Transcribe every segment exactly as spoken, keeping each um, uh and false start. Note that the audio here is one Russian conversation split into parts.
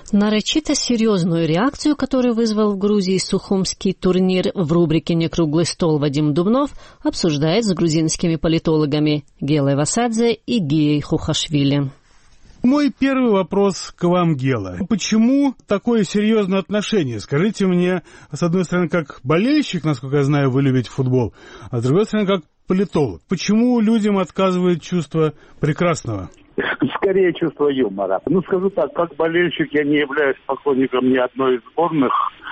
Нарочито серьезную реакцию, которую вызвал в Грузии сухумский турнир, в рубрике «Некруглый стол» Вадим Дубнов обсуждает с грузинскими политологами Гелой Васадзе и Гией Хухашвили. Мой первый вопрос к вам, Гела. Почему такое серьезное отношение? Скажите мне, с одной стороны, как болельщик, насколько я знаю, вы любите футбол, а с другой стороны, как политолог. Почему людям отказывает чувство прекрасного? Скорее чувство юмора. Ну, скажу так, как болельщик я не являюсь поклонником ни одной из сборных.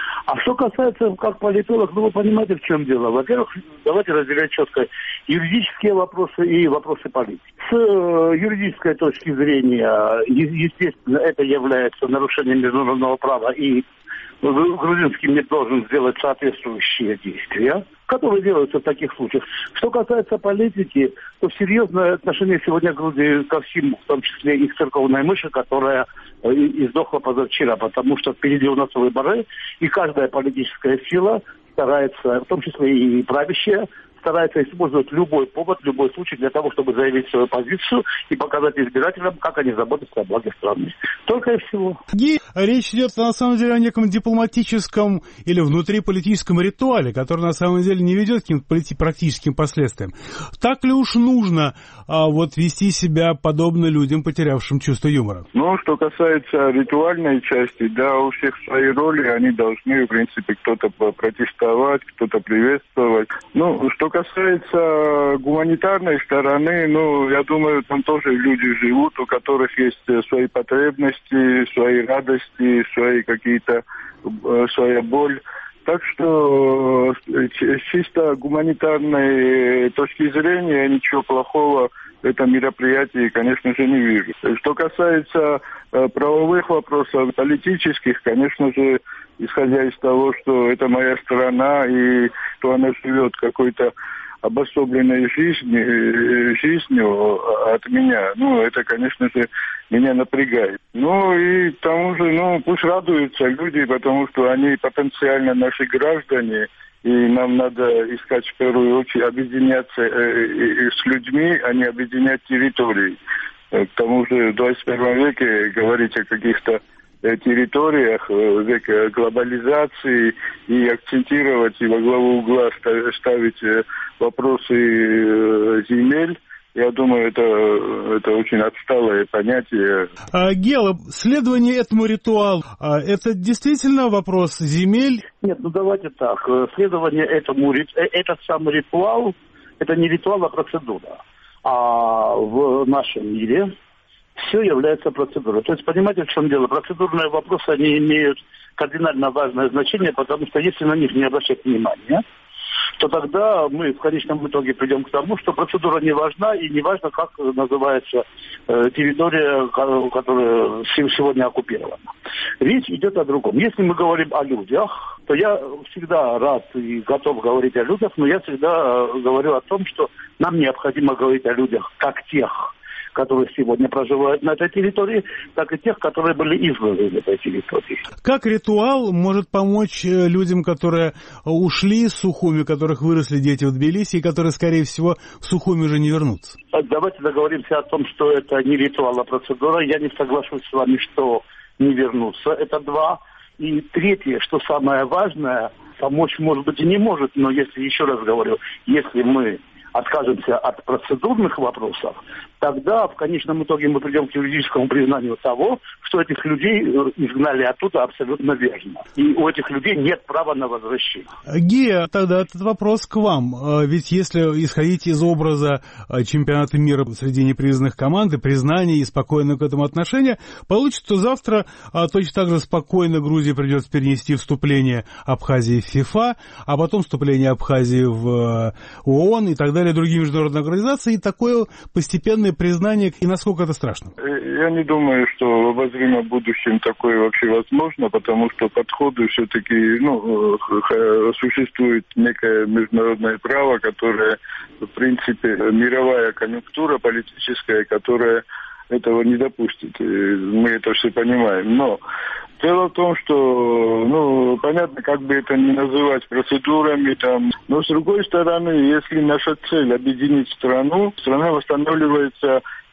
А что касается, как политолог, ну, вы понимаете, в чем дело. Во-первых, давайте разделять четко юридические вопросы и вопросы политики. С э, юридической точки зрения, естественно, это является нарушением международного права, и грузинский МИД должен сделать соответствующие действия, которые делаются в таких случаях. Что касается политики, то серьезное отношение сегодня Грузии ко всему, в том числе и к церковной мыши, которая издохла позавчера, потому что впереди у нас выборы, и каждая политическая сила старается, в том числе и правящая, старается использовать любой повод, любой случай для того, чтобы заявить свою позицию и показать избирателям, как они заботятся о благе страны. Только и всего. И речь идет на самом деле о неком дипломатическом или внутриполитическом ритуале, который на самом деле не ведет к каким-то практическим последствиям. Так ли уж нужно а, вот вести себя подобно людям, потерявшим чувство юмора? Ну, что касается ритуальной части, да, у всех свои роли, они должны, в принципе, кто-то протестовать, кто-то приветствовать. Ну, что касается гуманитарной стороны, ну, я думаю, там тоже люди живут, у которых есть свои потребности, свои радости, свои какие-то, своя боль. Так что с чисто гуманитарной точки зрения ничего плохого в этом мероприятии, конечно же, не вижу. Что касается правовых вопросов, политических, конечно же, исходя из того, что это моя страна и что она живет какой-то обособленной жизнью, жизнью от меня, ну, это, конечно же, меня напрягает. Ну, и к тому же, ну, пусть радуются люди, потому что они потенциально наши граждане, и нам надо искать в первую очередь объединяться э, с людьми, а не объединять территории. К тому же в двадцать первом веке говорить о каких-то территориях, век глобализации, и акцентировать и во главу угла ставить вопросы земель, я думаю, это, это очень отсталое понятие. А, Гела, следование этому ритуалу, а, это действительно вопрос земель? Нет, ну давайте так. Следование этому, этот самый ритуал, это не ритуал, а процедура. А в нашем мире все является процедурой. То есть, понимаете, в чем дело? Процедурные вопросы, они имеют кардинально важное значение, потому что если на них не обращать внимания, то тогда мы в конечном итоге придем к тому, что процедура не важна, и не важно, как называется э, территория, которая сегодня оккупирована. Речь идет о другом. Если мы говорим о людях, то я всегда рад и готов говорить о людях, но я всегда говорю о том, что нам необходимо говорить о людях как тех, которые сегодня проживают на этой территории, так и тех, которые были изгнаны на этой территории. Как ритуал может помочь людям, которые ушли из Сухуми, у которых выросли дети в Тбилиси, и которые, скорее всего, в Сухуми уже не вернутся? Давайте договоримся о том, что это не ритуал, а процедура. Я не соглашусь с вами, что не вернутся. Это два. И третье, что самое важное, помочь, может быть, и не может, но если, еще раз говорю, если мы откажемся от процедурных вопросов, тогда в конечном итоге мы придем к юридическому признанию того, что этих людей изгнали оттуда абсолютно верно. И у этих людей нет права на возвращение. Гия, тогда этот вопрос к вам. Ведь если исходить из образа чемпионата мира среди непризнанных команд и признания и спокойного к этому отношения, получится, что завтра точно так же спокойно Грузии придется перенести вступление Абхазии в ФИФА, а потом вступление Абхазии в ООН и так далее, другие международные организации, и такое постепенное признание, и насколько это страшно? Я не думаю, что в обозримом будущем такое вообще возможно, потому что подходы все-таки, ну, существует некое международное право, которое, в принципе, мировая конъюнктура политическая, которая этого не допустит. Мы это все понимаем. Но дело в том, что, ну, понятно, как бы это ни называть процедурами, там, но с другой стороны, если наша цель объединить страну, страна восстанавливается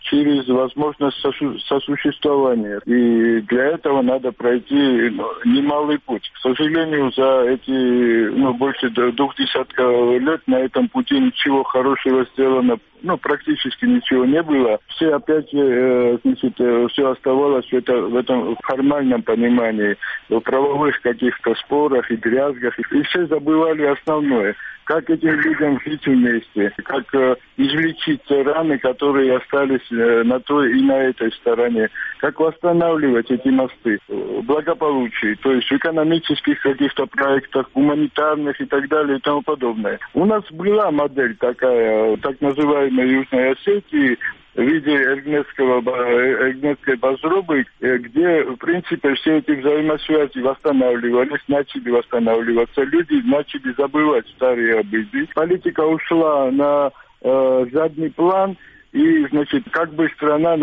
через возможность сосу- сосуществования. И для этого надо пройти ну, немалый путь. К сожалению, за эти ну, больше двух десятков лет на этом пути ничего хорошего сделано, ну, практически ничего не было. Все опять, э, значит, э, все оставалось в, это, в этом формальном понимании, в правовых каких-то спорах и дрязгах. И все забывали основное. Как этим людям жить вместе, как э, излечить раны, которые остались э, на той и на этой стороне, как восстанавливать эти мосты в благополучии, то есть в экономических каких-то проектах, гуманитарных и так далее и тому подобное. У нас была модель такая, так называемой Южной Осетии, в виде Эргнетского, Эргнетской базробы, где, в принципе, все эти взаимосвязи восстанавливались, начали восстанавливаться. Люди начали забывать старые обиды. Политика ушла на э, задний план. И, значит, как бы страна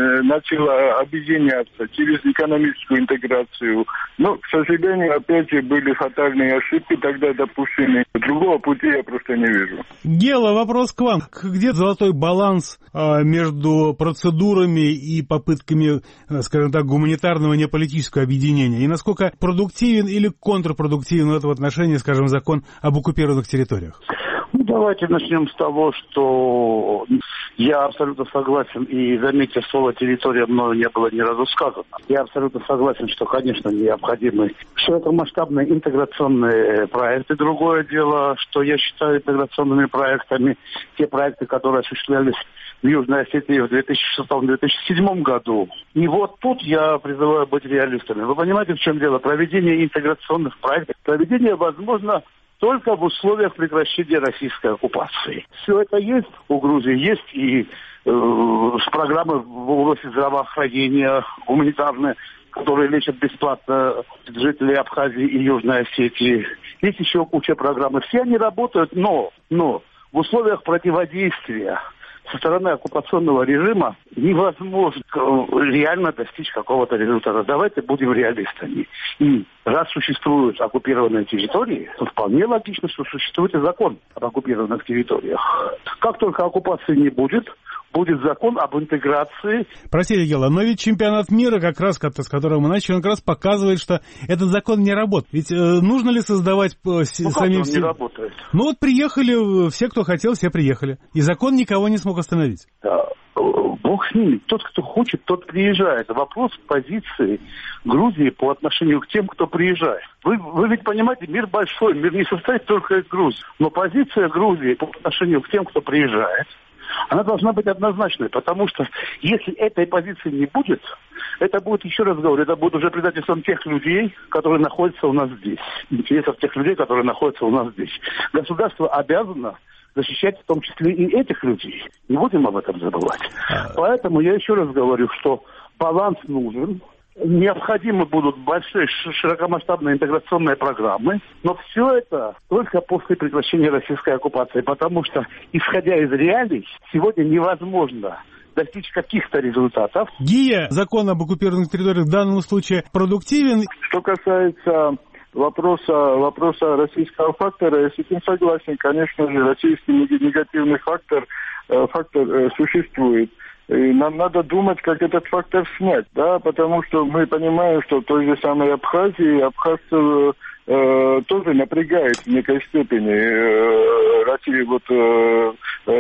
начала объединяться через экономическую интеграцию. Но, к сожалению, опять же, были фатальные ошибки тогда допущены. Другого пути я просто не вижу. Гела, вопрос к вам. Где золотой баланс а, между процедурами и попытками, скажем так, гуманитарного неполитического объединения? И насколько продуктивен или контрпродуктивен в этом отношении, скажем, закон об оккупированных территориях? Ну, давайте начнем с того, что я абсолютно согласен, и, заметьте, слово «территория» мною не было ни разу сказано. Я абсолютно согласен, что, конечно, необходимы широкомасштабные интеграционные проекты. Другое дело, что я считаю интеграционными проектами те проекты, которые осуществлялись в Южной Осетии в две тысячи шестом - две тысячи седьмом году. И вот тут я призываю быть реалистами. Вы понимаете, в чем дело? Проведение интеграционных проектов, проведение возможно только в условиях прекращения российской оккупации. Все это есть у Грузии, есть и э, с программы в области здравоохранения гуманитарные, которые лечат бесплатно жителей Абхазии и Южной Осетии. Есть еще куча программ. Все они работают, но, но в условиях противодействия со стороны оккупационного режима невозможно реально достичь какого-то результата. Давайте будем реалистами. И раз существуют оккупированные территории, то вполне логично, что существует и закон об оккупированных территориях. Как только оккупации не будет, будет закон об интеграции. Простите, Гела, но ведь чемпионат мира, как раз, с которого мы начали, он как раз показывает, что этот закон не работает. Ведь э, нужно ли создавать э, ну, самим... как он не работает? Ну вот приехали, все, кто хотел, все приехали. И закон никого не смог остановить. Да. Бог с ними. Тот, кто хочет, тот приезжает. Вопрос позиции Грузии по отношению к тем, кто приезжает. Вы, вы ведь понимаете, мир большой, мир не состоит только из Грузии. Но позиция Грузии по отношению к тем, кто приезжает, она должна быть однозначной, потому что если этой позиции не будет, это будет, еще раз говорю, это будет уже предательством тех людей, которые находятся у нас здесь. Интересов тех людей, которые находятся у нас здесь. Государство обязано защищать в том числе и этих людей. Не будем об этом забывать. Поэтому я еще раз говорю, что баланс нужен. Необходимы будут большие широкомасштабные интеграционные программы, но все это только после прекращения российской оккупации, потому что, исходя из реалий, сегодня невозможно достичь каких-то результатов. Гия, закон об оккупированных территориях в данном случае продуктивен? Что касается вопроса, вопроса российского фактора, я с этим согласен. Конечно же, российский негативный фактор, фактор существует. И нам надо думать, как этот фактор снять, да, потому что мы понимаем, что в той же самой Абхазии абхазцев э, тоже напрягает в некой степени э, Россия, вот, э,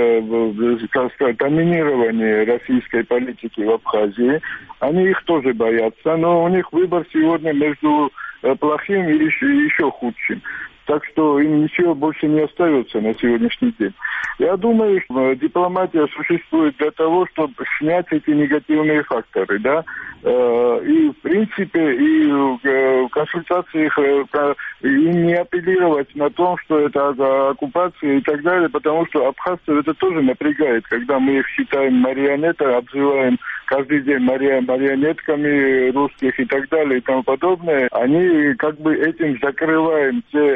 э, как сказать, доминирование российской политики в Абхазии. Они их тоже боятся, но у них выбор сегодня между плохим и еще, еще худшим. Так что им ничего больше не остается на сегодняшний день. Я думаю, что дипломатия существует для того, чтобы снять эти негативные факторы, да. И, в принципе, и в консультациях и не апеллировать на том, что это оккупация и так далее, потому что абхазцев это тоже напрягает, когда мы их считаем марионетками, обзываем каждый день марионетками русских и так далее и тому подобное. Они как бы этим закрываем те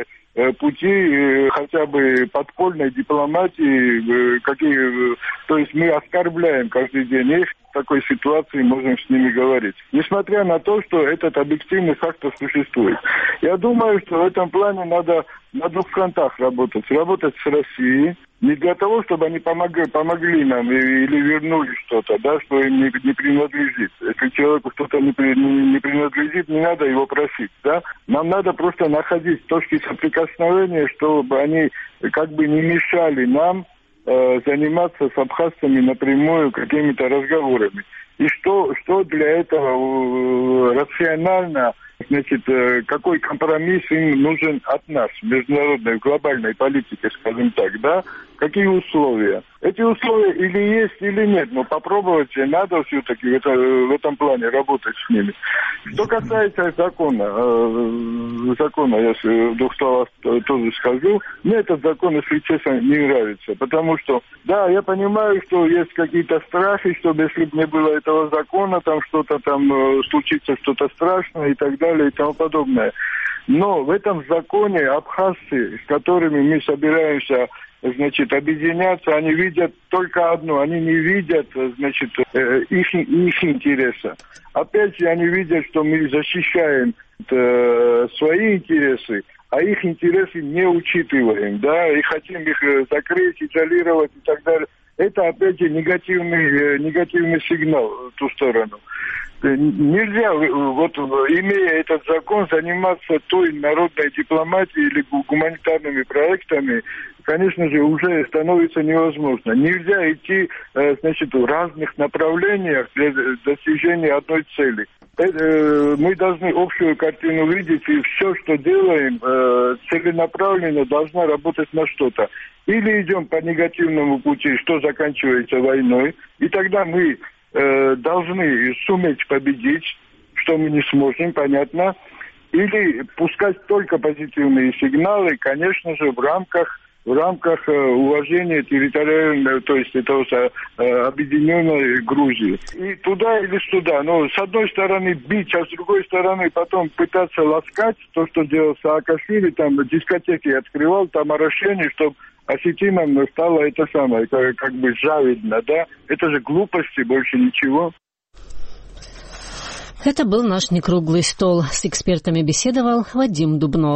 пути хотя бы подпольной дипломатии, какие, то есть мы оскорбляем каждый день их, в такой ситуации можем с ними говорить. Несмотря на то, что этот объективный фактор существует. Я думаю, что в этом плане надо на двух фронтах работать. Работать с Россией, Не для того, чтобы они помогли, помогли нам или вернули что-то, да, что им не, не принадлежит. Если человеку что-то не, не, не принадлежит, не надо его просить, да. Нам надо просто находить точки соприкосновения, чтобы они как бы не мешали нам э, заниматься с абхазцами напрямую какими-то разговорами. И что, что для этого э, рационально, значит, э, какой компромисс им нужен от нас, в международной, глобальной политике, скажем так, да? Какие условия? Эти условия или есть, или нет, но попробовать надо все-таки в, это, в этом плане работать с ними. Что касается закона, э, закона, я в двух словах тоже скажу, мне этот закон, если честно, не нравится, потому что, да, я понимаю, что есть какие-то страхи, чтобы если бы не было этого закона, там что-то там э, случится, что-то страшное и так далее и тому подобное. Но в этом законе абхазцы, с которыми мы собираемся, значит, объединяться, они видят только одно, они не видят, значит, их, их интереса. Опять же, они видят, что мы защищаем э, свои интересы, а их интересы не учитываем, да, и хотим их закрыть, изолировать и так далее. Это, опять же, негативный, негативный сигнал в ту сторону. Нельзя, вот имея этот закон, заниматься той народной дипломатией или гуманитарными проектами, конечно же, уже становится невозможно. Нельзя идти, значит, в разных направлениях для достижения одной цели. Мы должны общую картину видеть, и все, что делаем, целенаправленно должна работать на что-то. Или идем по негативному пути, что заканчивается войной, и тогда мы должны суметь победить, что мы не сможем, понятно, или пускать только позитивные сигналы, конечно же, в рамках в рамках уважения территориального, то есть этого объединенной Грузии. И туда или сюда. Но с одной стороны бить, а с другой стороны потом пытаться ласкать то, что делал Саакашвили, там дискотеки открывал, там орошение, чтобы осетинам стало это самое, как, как бы завидно, да? Это же глупости, больше ничего. Это был наш некруглый стол. С экспертами беседовал Вадим Дубнов.